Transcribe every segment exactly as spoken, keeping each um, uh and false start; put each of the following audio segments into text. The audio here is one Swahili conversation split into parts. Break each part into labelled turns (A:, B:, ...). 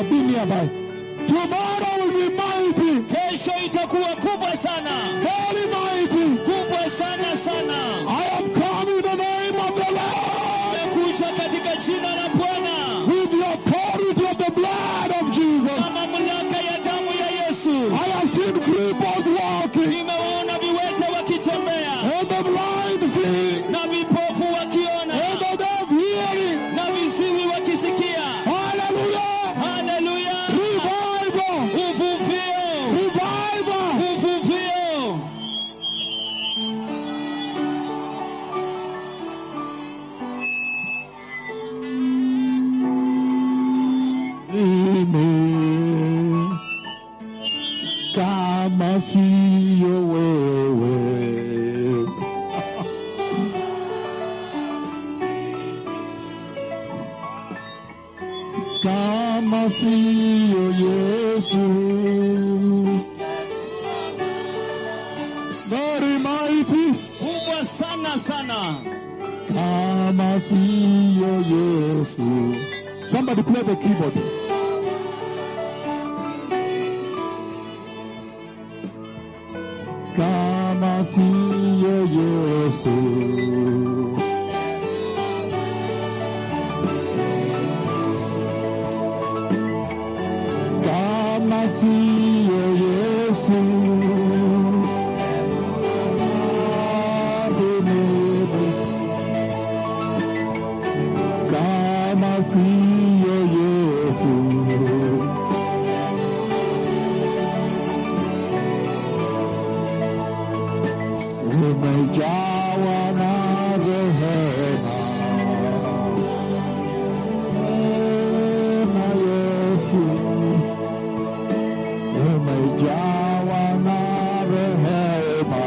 A: be nearby. Tomorrow will be mighty.
B: Kesho itakuwa kubwa sana.
A: Very mighty.
B: Kubwa sana sana.
A: I have come in the name of the Lord.
B: Nimekuja katika jina la Bwana.
A: With the authority of the blood of Jesus.
B: Na mamlaka ya damu ya Yesu.
A: I have seen cripples walking.
B: Nimeona viwete wakitembea.
A: And the blind seeing.
B: Na vipofu wakiona.
A: And the deaf hearing.
B: Na viziwi wakisikia.
A: Hallelujah.
B: Hallelujah.
A: Revival.
B: Uvuvio.
A: Revival.
B: Uvuvio.
A: Mimi kama siyo wewe, kama siyo Yesu, very mighty,
B: Kubwa sana sana.
A: kama siyo Yesu. Somebody play the keyboard. Kama siyo Yesu, kama siyo Yesu, kama siyo Yesu. Umejawa na rehema, rehema Yesu. Umejawa na rehema.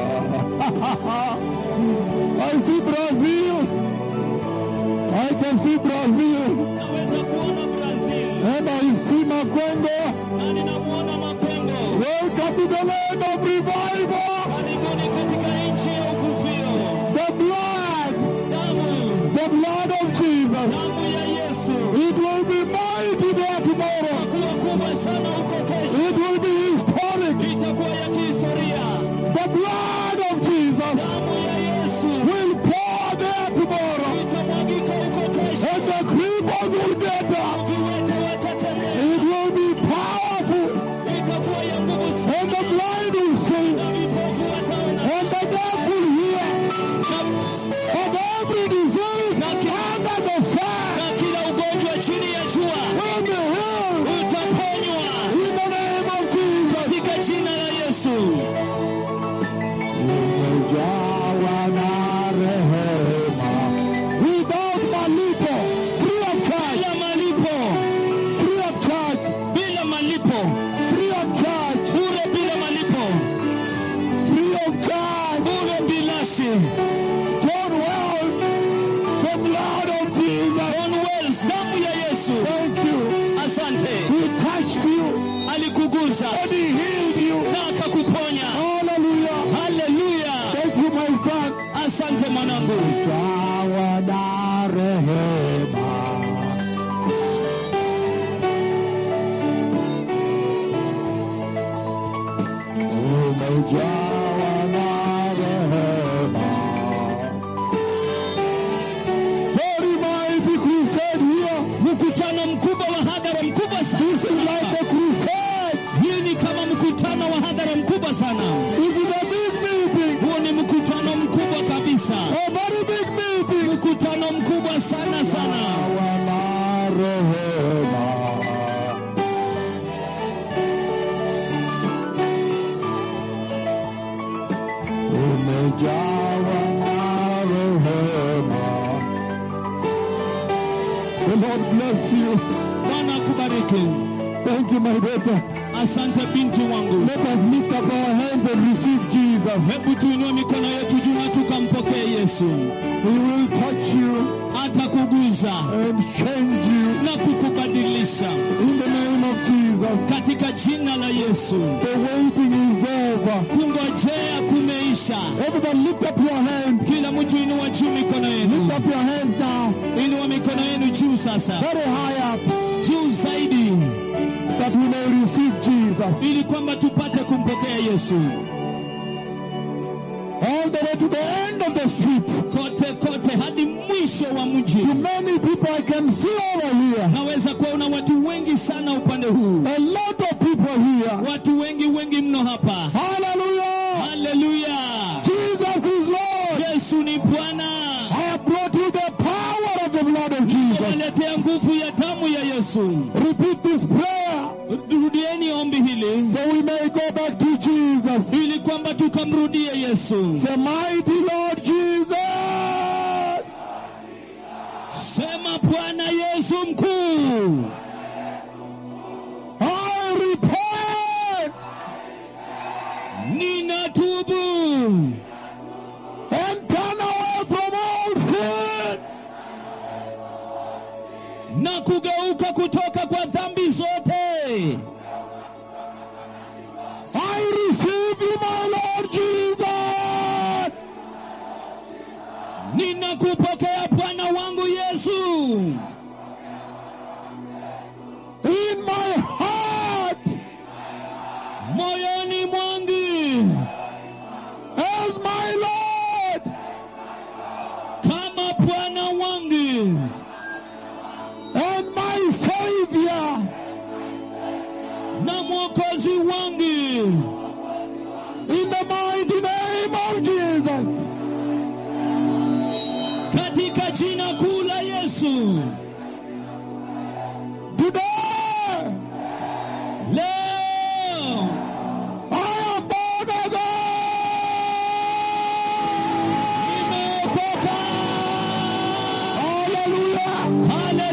A: I see Brazil. I can see Brazil.
B: Naweza kuona Brazil.
A: And I see Makongo.
B: Na ninamuona Makongo.
A: Welcome to the land of revival.
B: Karibuni katika nchi ya uvuvio.
A: The blood,
B: Damu.
A: the blood of Jesus.
B: Damu ya Yesu.
A: It will be mighty there tomorrow.
B: Itakuwa kubwa sana huko kesho.
A: It will be historic.
B: Itakuwa ya kihistoria.
A: The blood of Jesus
B: Damu ya Yesu.
A: will pour there tomorrow.
B: Itamwagika huko kesho.
A: And the cripples will get up.
B: Viwete watatembea.
A: It will be powerful.
B: Itakuwa ya nguvu sana.
A: And the blind will see.
B: Na vipofu wataona.
A: And the deaf will hear. Of every disease under the sun
B: Na kila ugonjwa chini ya jua
A: will be healed
B: utaponywa
A: in the name of Jesus.
B: katika jina la Yesu.
A: Umejawa na rehema. Without malipo, free of charge,
B: Bila malipo,
A: free of charge,
B: bila malipo,
A: free of charge,
B: bure bila malipo,
A: free of charge.
B: bure bilashi.
A: John Wells, the blood of Jesus.
B: John Wells, damu ya Yesu.
A: Thank you.
B: Asante.
A: He touched you
B: Alikuguza
A: and he healed you.
B: na akakuponya.
A: Hallelujah.
B: Hallelujah.
A: Thank you, my son.
B: Asante mwanangu.
A: Umejawa na rehema. Umejawa na rehema. Very mighty crusade here.
B: Mkutano mkubwa wa hadhara mkubwa
A: This
B: sana.
A: is like a crusade.
B: Hii ni kama mkutano wa hadhara mkubwa sana.
A: This is a big meeting.
B: Huo ni mkutano mkubwa kabisa.
A: A very big meeting.
B: Mkutano mkubwa sana sana.
A: Wana rehema. Umejawa na rehema. The Lord bless you.
B: Bwana akubariki.
A: Thank you, my daughter.
B: Asante binti wangu.
A: Let us lift up our hands and receive Jesus.
B: Hebu tuinue mikono yetu juu na tukampokee Yesu.
A: He will touch you
B: Atakuguza
A: and change you
B: na kukubadilisha
A: in the name of Jesus.
B: katika jina la Yesu.
A: The waiting is over.
B: Kungojea kumeisha.
A: Everybody lift up your hands.
B: Kila mtu inua juu mikono
A: Lift
B: yenu.
A: up your hands now.
B: Inua mikono yenu juu sasa.
A: Very high up.
B: Juu zaidi.
A: that we may receive Jesus.
B: ili kwamba tupate kumpokea Yesu.
A: All the way to the end of the street.
B: Kote kote hadi mwisho wa mji.
A: To many people I can see over here.
B: Naweza kuona watu wengi sana upande huu.
A: A lot of people here.
B: Watu wengi wengi mno hapa.
A: Hallelujah.
B: Hallelujah.
A: Jesus is Lord.
B: Yesu ni Bwana.
A: I have brought you the power of the blood of Jesus.
B: Waletea nguvu ya damu ya Yesu.
A: Repeat this prayer.
B: Rudieni ombi hili.
A: So we may go back to Jesus.
B: Ili kwamba tukamrudie Yesu.
A: Say, mighty Lord Jesus.
B: Sema Bwana Yesu mkuu.
A: I repent.
B: Ninatubu.
A: And turn away from all sin.
B: Na kugeuka kutoka kwa dhambi zote.
A: I receive you, my Lord Jesus.
B: Ninakupokea Bwana wangu Yesu.
A: In my heart.
B: Moyoni mwangu.
A: As my Lord.
B: Kama Bwana wangu.
A: And my Savior.
B: Na mwokozi wangu.
A: In the mighty name of Jesus.
B: Katika jina kuu la Yesu.
A: Today.
B: Leo.
A: I am born again.
B: Nimeokoka.
A: Hallelujah.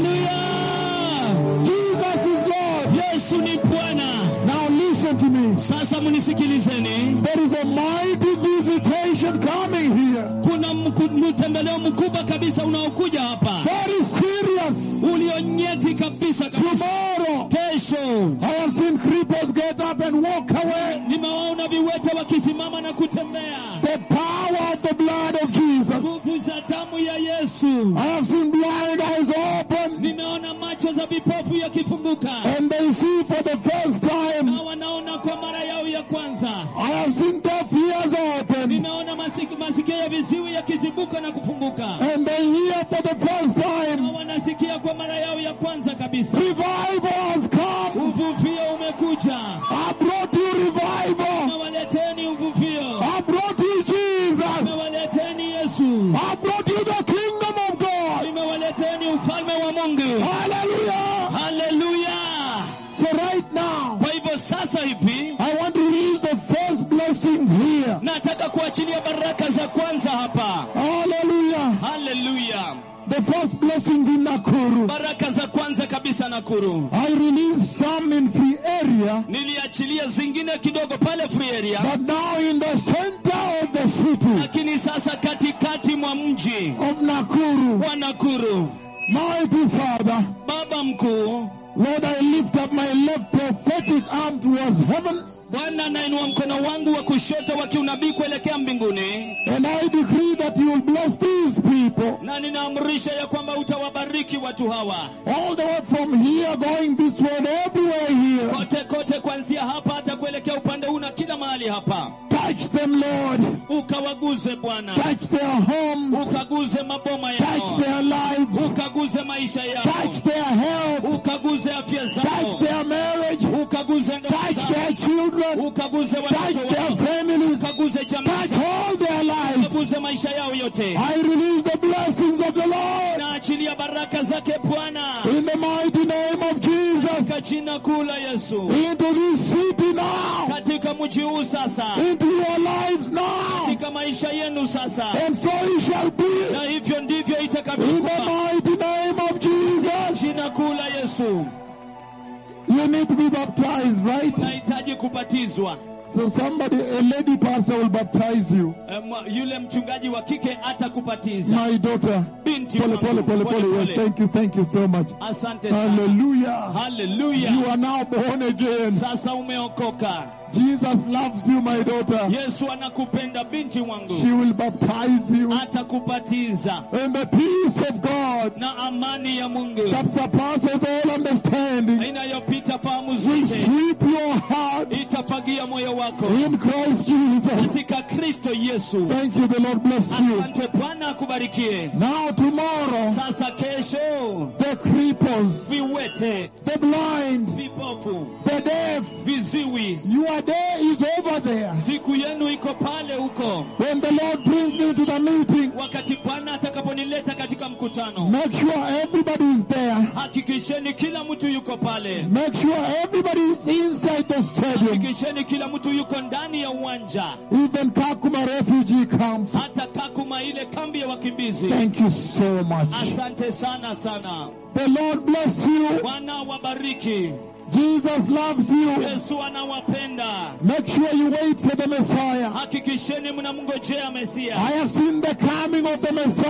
B: Hallelujah.
A: Jesus is Lord.
B: Yesu ni Bwana.
A: Now listen to me.
B: Sasa munisikilizeni.
A: There is a mighty visitation coming here.
B: Kuna mtembeleo mkubwa kabisa unaokuja hapa.
A: Very serious.
B: Ulionyeti kabisa kabisa.
A: Tomorrow.
B: Kesho.
A: I have seen cripples get up and walk away.
B: Nimewaona viwete wakisimama na kutembea.
A: The power of the blood of Jesus.
B: Nguvu za damu ya Yesu.
A: I have seen blind eyes open.
B: Nimeona macho za vipofu yakifunguka.
A: And they see for the first time.
B: Na wanaona kwa mara yao ya kwanza.
A: I have seen deaf ears open.
B: Nimeona masikio masikio ya viziwi yakizibuka na kufunguka.
A: And they hear for the first time.
B: Na wanasikia kwa mara yao ya kwanza kabisa.
A: Revival has come.
B: Uvuvio umekuja.
A: I brought you revival.
B: Nawaleteni uvuvio.
A: I brought you Jesus.
B: Nawaleteni Yesu.
A: I brought you the kingdom of God.
B: Nimewaleteni ufalme wa Mungu.
A: Hallelujah.
B: Hallelujah.
A: So right now,
B: Kwa hivyo sasa hivi
A: I want to release the first blessings here.
B: nataka kuachilia baraka za kwanza hapa.
A: Hallelujah.
B: Hallelujah.
A: The first blessings in Nakuru.
B: Baraka za kwanza kabisa Nakuru.
A: I released some in free area.
B: Niliachilia zingine kidogo pale free area.
A: But now in the center of the city
B: Lakini sasa katikati mwa mji
A: of Nakuru.
B: wa Nakuru.
A: Mighty Father,
B: Baba mkuu,
A: Lord, I lift up my left prophetic arm towards heaven.
B: Bwana nainua mkono wangu wa kushoto wa kiunabii kuelekea mbinguni.
A: And I decree that you will bless these people.
B: Na ninaamrisha ya kwamba utawabariki watu hawa.
A: All the way from here going this way and everywhere here.
B: Kote kote kuanzia hapa hata kuelekea upande huu na kila mahali hapa.
A: Touch them, Lord.
B: Ukawaguze Bwana.
A: Touch their homes.
B: Ukaguze maboma yao.
A: Touch their lives.
B: Ukaguze maisha yao.
A: Touch their health.
B: Ukaguze afya zao.
A: Touch their marriage.
B: Ukaguze ndoa
A: Touch
B: zao.
A: their children.
B: Ukaguze
A: Touch
B: watoto
A: their
B: wao.
A: families.
B: Ukaguze jamaa
A: Touch
B: zao.
A: all their lives.
B: Ukaguze maisha yao yote.
A: I release the blessings of the Lord.
B: Naachilia baraka zake Bwana.
A: In the mighty name of Jesus.
B: Katika jina kuu la Yesu.
A: Into this city now.
B: Katika mji huu sasa.
A: Into your lives now.
B: Katika maisha yenu sasa.
A: And so it shall be.
B: Na hivyo ndivyo
A: In the
B: itakavyokuwa.
A: mighty name of Jesus.
B: Jina kuu la Yesu.
A: You need to be baptized, right?
B: Unahitaji kubatizwa.
A: So somebody, a lady pastor will baptize you.
B: Um, yule mchungaji wa kike atakubatiza.
A: My daughter.
B: Binti
A: Pole,
B: wangu.
A: pole, pole, pole. Yes, thank you, thank you so much.
B: Asante sana.
A: Hallelujah.
B: Hallelujah.
A: You are now born again.
B: Sasa umeokoka.
A: Jesus loves you, my daughter.
B: Yesu anakupenda binti wangu.
A: She will baptize you.
B: Atakubatiza.
A: And the peace of God
B: Na amani ya Mungu
A: that surpasses all understanding
B: inayopita fahamu
A: will
B: zote
A: sweep your heart
B: itafagia moyo wako
A: in Christ Jesus.
B: katika Kristo Yesu.
A: Thank you. The Lord bless you.
B: Asante, Bwana akubarikie.
A: Now tomorrow,
B: Sasa kesho,
A: the cripples,
B: viwete,
A: the blind,
B: vipofu,
A: the deaf,
B: viziwi,
A: your day is over there.
B: siku yenu iko pale huko.
A: When the Lord brings you to the meeting,
B: Wakati Bwana atakaponileta katika mkutano,
A: make sure everybody is there.
B: hakikisheni kila mtu yuko pale.
A: Make sure everybody is inside the stadium.
B: Hakikisheni kila mtu yuko ndani ya uwanja,
A: Even Kakuma refugee camp.
B: hata Kakuma, ile kambi ya wakimbizi.
A: Thank you so much.
B: Asante sana sana.
A: The Lord bless you.
B: Bwana wabariki.
A: Jesus loves you.
B: Yesu anawapenda.
A: Make sure you wait for the Messiah.
B: Hakikisheni mnamngojea Mesia.
A: I have seen the coming of the Messiah.